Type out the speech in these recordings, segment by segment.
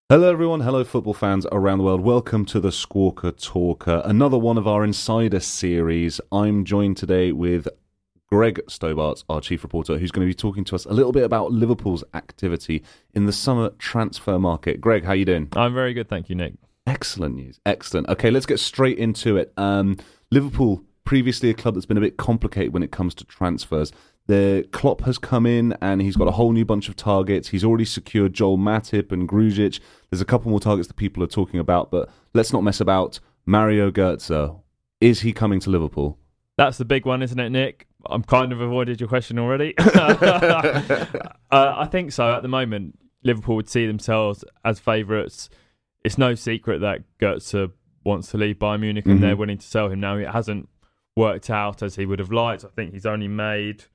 Hello everyone, hello football fans around the world. Welcome to the Squawker Talker, another one of our Insider series. I'm joined today with Greg Stobart, our chief reporter, who's going to be talking to us a little bit about Liverpool's activity in the summer transfer market. Greg, how you doing? I'm very good, thank you, Nick. Excellent news, excellent. Okay, let's get straight into it. Liverpool, previously a club that's been a bit complicated when it comes to transfers. The Klopp has come in and he's got a whole new bunch of targets. He's already secured Joel Matip and Grujic. There's a couple more targets that people are talking about, but let's not mess about. Mario Götze, is he coming to Liverpool? That's the big one, isn't it, Nick? I'm kind of avoided your question already. I think so. At the moment, Liverpool would see themselves as favourites. It's no secret that Götze wants to leave Bayern Munich and they're willing to sell him now. It hasn't worked out as he would have liked. I think he's only made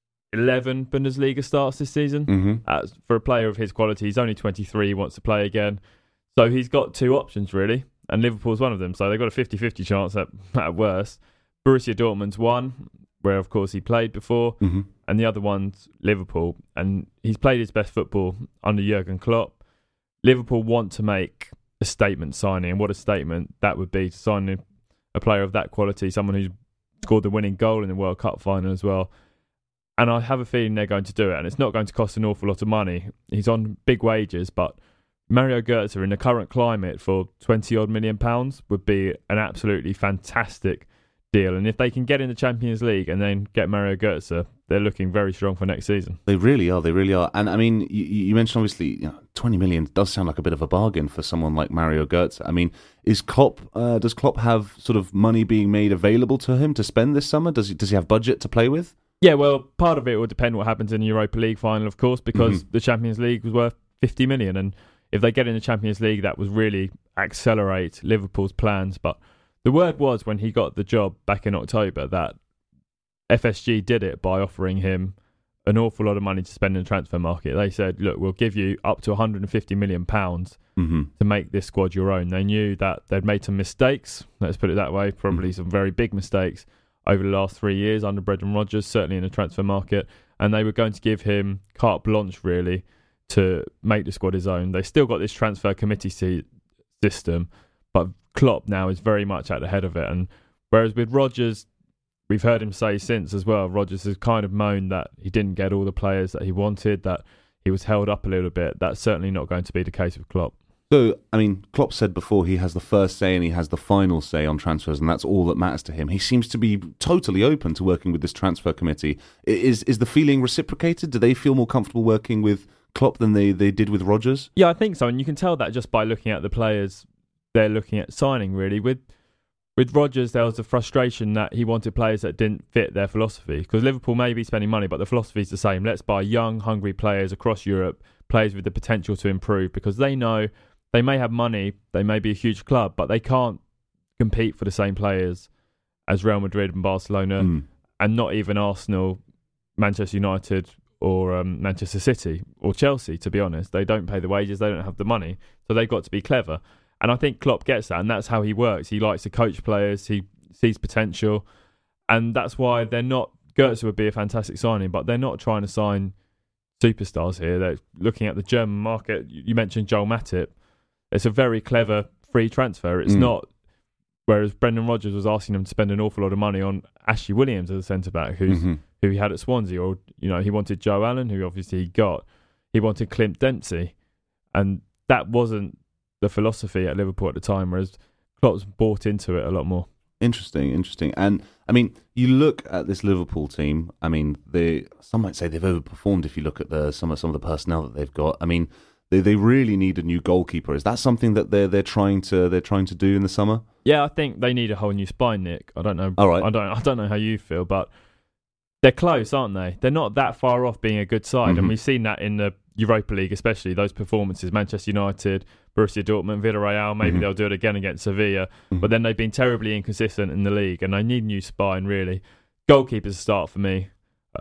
11 Bundesliga starts this season. For a player of his quality, he's only 23, he wants to play again. So he's got two options, really, and Liverpool's one of them. So they've got a 50-50 chance at worst. Borussia Dortmund's one, where, of course, he played before, and the other one's Liverpool. And he's played his best football under Jurgen Klopp. Liverpool want to make a statement signing, and what a statement that would be to sign a player of that quality, someone who's scored the winning goal in the World Cup final as well. And I have a feeling they're going to do it, and it's not going to cost an awful lot of money. He's on big wages, but Mario Götze in the current climate for 20-odd million pounds would be an absolutely fantastic deal. And if they can get in the Champions League and then get Mario Götze, they're looking very strong for next season. They really are. And I mean, you mentioned obviously 20 million does sound like a bit of a bargain for someone like Mario Götze. I mean, does Klopp have sort of money being made available to him to spend this summer? Does he have budget to play with? Yeah, well, part of it will depend what happens in the Europa League final, of course, because the Champions League was worth 50 million. And if they get in the Champions League, that would really accelerate Liverpool's plans. But the word was, when he got the job back in October, that FSG did it by offering him an awful lot of money to spend in the transfer market. They said, look, we'll give you up to £150 million to make this squad your own. They knew that they'd made some mistakes, let's put it that way, probably some very big mistakes over the last 3 years under Brendan Rodgers, certainly in the transfer market, and they were going to give him carte blanche, really, to make the squad his own. They still got this transfer committee system, but Klopp now is very much at the head of it. And whereas with Rodgers, we've heard him say since as well, Rodgers has kind of moaned that he didn't get all the players that he wanted, that he was held up a little bit. That's certainly not going to be the case with Klopp. So, I mean, Klopp said before he has the first say and he has the final say on transfers, and that's all that matters to him. He seems to be totally open to working with this transfer committee. Is the feeling reciprocated? Do they feel more comfortable working with Klopp than they did with Rodgers? Yeah, I think so, and you can tell that just by looking at the players they're looking at signing, really. With Rodgers, there was a frustration that he wanted players that didn't fit their philosophy, because Liverpool may be spending money, but the philosophy is the same. Let's buy young, hungry players across Europe, players with the potential to improve, because they know they may have money, they may be a huge club, but they can't compete for the same players as Real Madrid and Barcelona, and not even Arsenal, Manchester United, or Manchester City, or Chelsea, to be honest. They don't pay the wages, they don't have the money, so they've got to be clever. And I think Klopp gets that, and that's how he works. He likes to coach players, he sees potential, and that's why they're not... Götze would be a fantastic signing, but they're not trying to sign superstars here. They're looking at the German market. You mentioned Joel Matip. It's a very clever free transfer. It's not... Whereas Brendan Rodgers was asking them to spend an awful lot of money on Ashley Williams as a centre-back, who he had at Swansea, or, he wanted Joe Allen, who obviously he got. He wanted Clint Dempsey, and that wasn't the philosophy at Liverpool at the time, whereas Klopp's bought into it a lot more. Interesting. And, I mean, you look at this Liverpool team, I mean, some might say they've overperformed if you look at some of the personnel that they've got. I mean, they really need a new goalkeeper. Is that something that they're trying to do in the summer? Yeah, I think they need a whole new spine, Nick. I don't know. All right. I don't know how you feel, but they're close, aren't they? They're not that far off being a good side, and we've seen that in the Europa League, especially those performances. Manchester United, Borussia Dortmund, Villarreal. Maybe they'll do it again against Sevilla, but then they've been terribly inconsistent in the league, and they need a new spine, really. Goalkeeper's a start for me.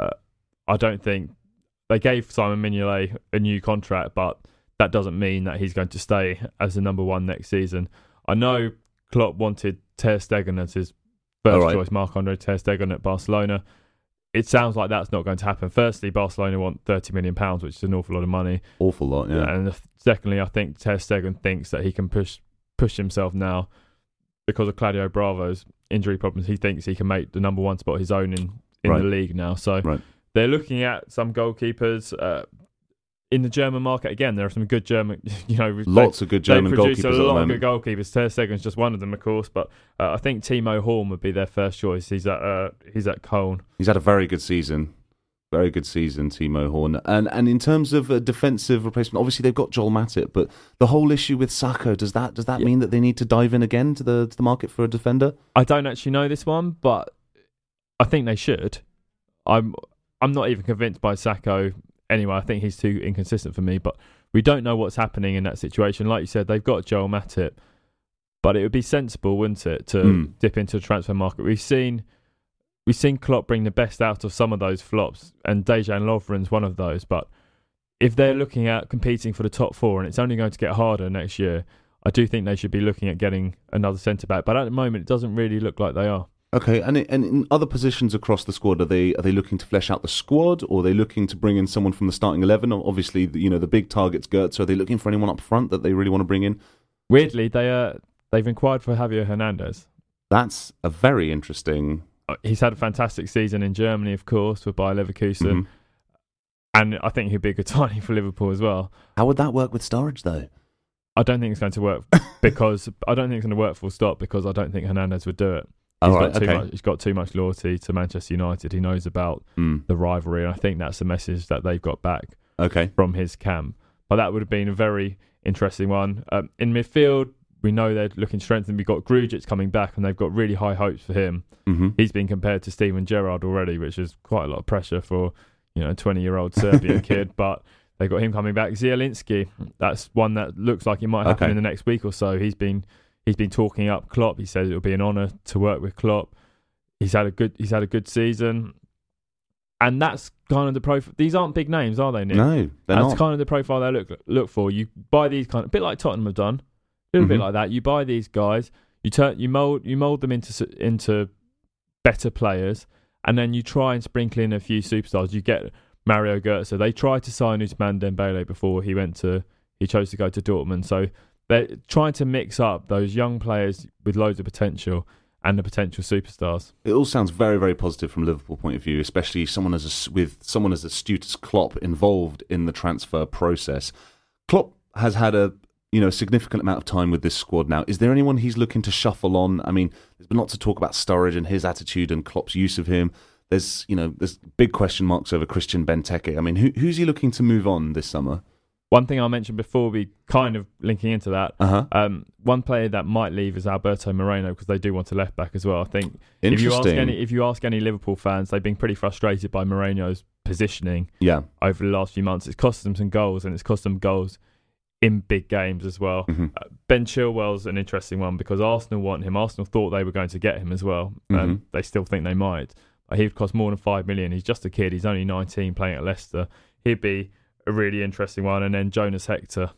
I don't think they gave Simon Mignolet a new contract, but that doesn't mean that he's going to stay as the number one next season. I know Klopp wanted Ter Stegen as his first choice, Marc-Andre Ter Stegen at Barcelona. it sounds like that's not going to happen. Firstly, Barcelona want £30 million, which is an awful lot of money. Awful lot, yeah. And secondly, I think Ter Stegen thinks that he can push himself now because of Claudio Bravo's injury problems. He thinks he can make the number one spot his own in the league now. So they're looking at some goalkeepers. In the German market, again, there are some good German, lots of good German goalkeepers. They produce a lot of good goalkeepers. Ter Stegen's just one of them, of course, but I think Timo Horn would be their first choice. He's at Köln. He's had a very good season, Timo Horn. And in terms of a defensive replacement, obviously they've got Joel Matip, but the whole issue with Sacco, does that mean that they need to dive in again to the market for a defender? I don't actually know this one, but I think they should. I'm not even convinced by Sacco. Anyway, I think he's too inconsistent for me, but we don't know what's happening in that situation. Like you said, they've got Joel Matip, but it would be sensible, wouldn't it, to dip into the transfer market. We've seen Klopp bring the best out of some of those flops, and Dejan Lovren's one of those. But if they're looking at competing for the top four, and it's only going to get harder next year, I do think they should be looking at getting another centre-back. But at the moment, it doesn't really look like they are. Okay, and in other positions across the squad, are they looking to flesh out the squad, or are they looking to bring in someone from the starting 11? Obviously, the big target's Götze. Are they looking for anyone up front that they really want to bring in? Weirdly, they've inquired for Javier Hernandez. That's a very interesting. He's had a fantastic season in Germany, of course, with Bayer Leverkusen, and I think he'd be a good signing for Liverpool as well. How would that work with Sturridge, though? I don't think it's going to work because I don't think it's going to work full stop because I don't think Hernandez would do it. He's got too much loyalty to Manchester United. He knows about the rivalry, and I think that's a message that they've got back from his camp. But that would have been a very interesting one. In midfield, we know they're looking to strengthen. We've got Grujic coming back, and they've got really high hopes for him. He's been compared to Steven Gerrard already, which is quite a lot of pressure for a 20-year-old Serbian kid. But they've got him coming back. Zielinski, that's one that looks like it might happen in the next week or so. He's been talking up Klopp. He says it'll be an honour to work with Klopp. He's had a good season, and that's kind of the profile. These aren't big names, are they, Nick? No, they're not. That's kind of the profile they look for. You buy these a bit like Tottenham have done, a little bit like that. You buy these guys, you mold them into better players, and then you try and sprinkle in a few superstars. You get Mario Götze. They tried to sign Ousmane Dembele before he chose to go to Dortmund. So they're trying to mix up those young players with loads of potential and the potential superstars. It all sounds very, very positive from Liverpool point of view, especially with someone as astute as Klopp involved in the transfer process. Klopp has had a significant amount of time with this squad now. Is there anyone he's looking to shuffle on? I mean, there's been lots of talk about Sturridge and his attitude and Klopp's use of him. There's big question marks over Christian Benteke. I mean, who's he looking to move on this summer? One thing I mentioned before, we kind of linking into that. One player that might leave is Alberto Moreno because they do want a left back as well. I think if you ask any Liverpool fans, they've been pretty frustrated by Moreno's positioning. Over the last few months, it's cost them some goals, and it's cost them goals in big games as well. Ben Chilwell's an interesting one because Arsenal want him. Arsenal thought they were going to get him as well. They still think they might. He would cost more than $5 million. He's just a kid. He's only 19, playing at Leicester. He'd be a really interesting one. And then Jonas Hector,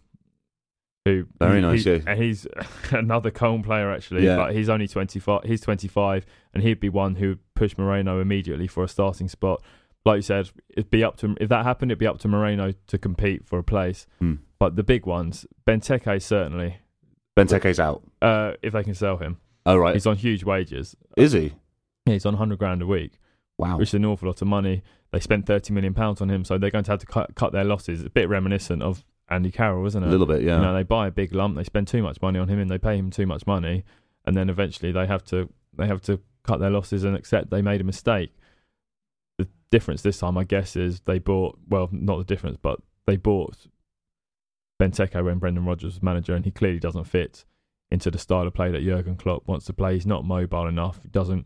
who very nice, and he's another Köln player actually, but he's only 25. He's 25, and he'd be one who would push Moreno immediately for a starting spot. Like you said, it'd be up to, if that happened, it'd be up to Moreno to compete for a place. But the big ones, Benteke certainly. Benteke's out if they can sell him. Oh right, he's on huge wages. Is he? Yeah, he's on $100,000 a week. Wow, which is an awful lot of money. They spent £30 million on him, so they're going to have to cut their losses. It's a bit reminiscent of Andy Carroll, isn't it? A little bit, yeah. They buy a big lump, they spend too much money on him, and they pay him too much money, and then eventually they have to cut their losses and accept they made a mistake. The difference this time, I guess, is they bought, well, not the difference, but they bought Benteke when Brendan Rodgers was manager, and he clearly doesn't fit into the style of play that Jurgen Klopp wants to play. He's not mobile enough. He doesn't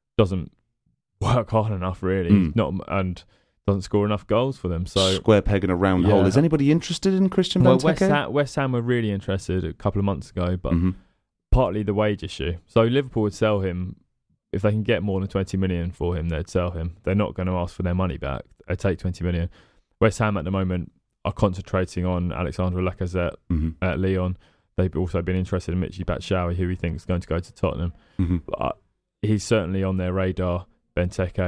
work hard enough, really. He's not, and doesn't score enough goals for them. So square peg in a round hole. Is anybody interested in Christian Benteke? Well, West Ham were really interested a couple of months ago, but partly the wage issue. So Liverpool would sell him if they can get more than 20 million for him. They'd sell him. They're not going to ask for their money back. They'd take 20 million. West Ham at the moment are concentrating on Alexandre Lacazette at Lyon. They've also been interested in Michy Batshuayi, who we think is going to go to Tottenham. But he's certainly on their radar, Benteke.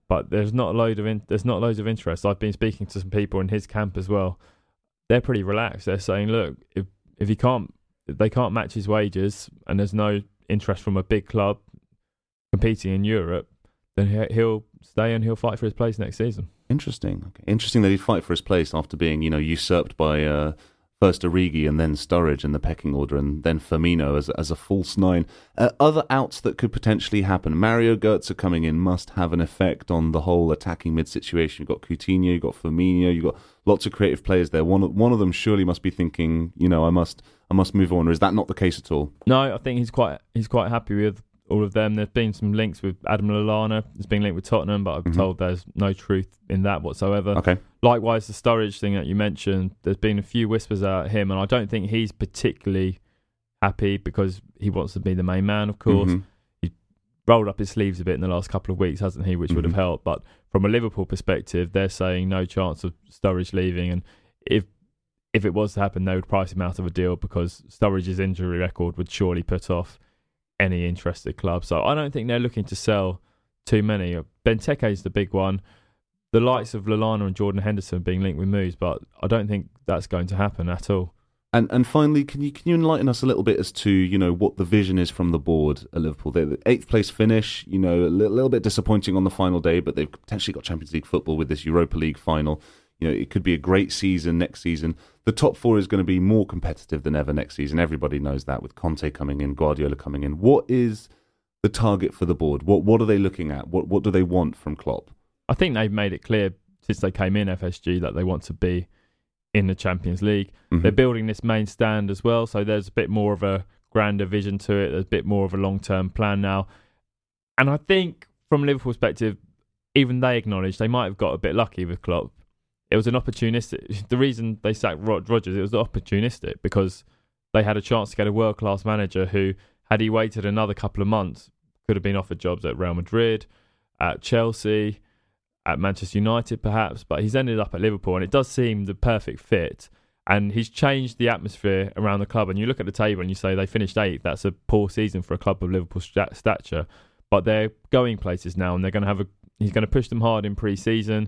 but there's not loads of interest. I've been speaking to some people in his camp as well. They're pretty relaxed. They're saying, look, if they can't match his wages, and there's no interest from a big club competing in Europe, then he'll stay and he'll fight for his place next season. Interesting. Okay. Interesting that he'd fight for his place after being, usurped by first Origi and then Sturridge in the pecking order, and then Firmino as a false nine. Other outs that could potentially happen. Mario Götze coming in must have an effect on the whole attacking mid situation. You've got Coutinho, you've got Firmino, you've got lots of creative players there. One of them surely must be thinking, I must move on. Or is that not the case at all? No, I think he's quite happy with all of them. There's been some links with Adam Lallana. It's been linked with Tottenham, but I'm told there's no truth in that whatsoever. Okay. Likewise, the Sturridge thing that you mentioned, there's been a few whispers at him, and I don't think he's particularly happy because he wants to be the main man, of course. He rolled up his sleeves a bit in the last couple of weeks, hasn't he, which would have helped. But from a Liverpool perspective, they're saying no chance of Sturridge leaving, and if it was to happen, they would price him out of a deal because Sturridge's injury record would surely put off any interested club. So I don't think they're looking to sell too many. Benteke's the big one. The likes of Lallana and Jordan Henderson being linked with moves, but I don't think that's going to happen at all. And finally, can you enlighten us a little bit as to what the vision is from the board at Liverpool? They're the 8th place finish, a little bit disappointing on the final day, but they've potentially got Champions League football with this Europa League final. It could be a great season next season. The top 4 is going to be more competitive than ever next season. Everybody knows that, with Conte coming in, Guardiola coming in. What is the target for the board? What are they looking at? What do they want from Klopp? I think they've made it clear since they came in FSG that they want to be in the Champions League. They're building this main stand as well, so there's a bit more of a grander vision to it. There's a bit more of a long-term plan now. And I think from Liverpool's perspective, even they acknowledge they might have got a bit lucky with Klopp. It was an opportunistic... The reason they sacked Rodgers, it was opportunistic because they had a chance to get a world-class manager who, had he waited another couple of months, could have been offered jobs at Real Madrid, at Chelsea, at Manchester United perhaps, but he's ended up at Liverpool, and it does seem the perfect fit. And he's changed the atmosphere around the club. And you look at the table and you say they finished 8th. That's a poor season for a club of Liverpool stature. But they're going places now, and they're going to have he's going to push them hard in pre-season.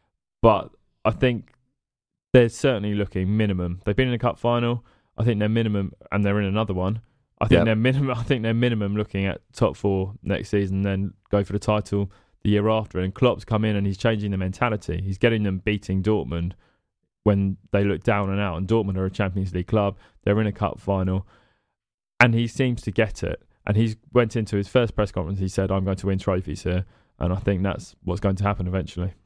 But I think they're certainly looking minimum. They've been in a cup final. I think they're minimum, and they're in another one. I think they're minimum looking at top 4 next season, then go for the title the year after. And Klopp's come in and he's changing the mentality. He's getting them beating Dortmund when they look down and out. And Dortmund are a Champions League club. They're in a cup final, and he seems to get it. And he went into his first press conference. He said, "I'm going to win trophies here," and I think that's what's going to happen eventually.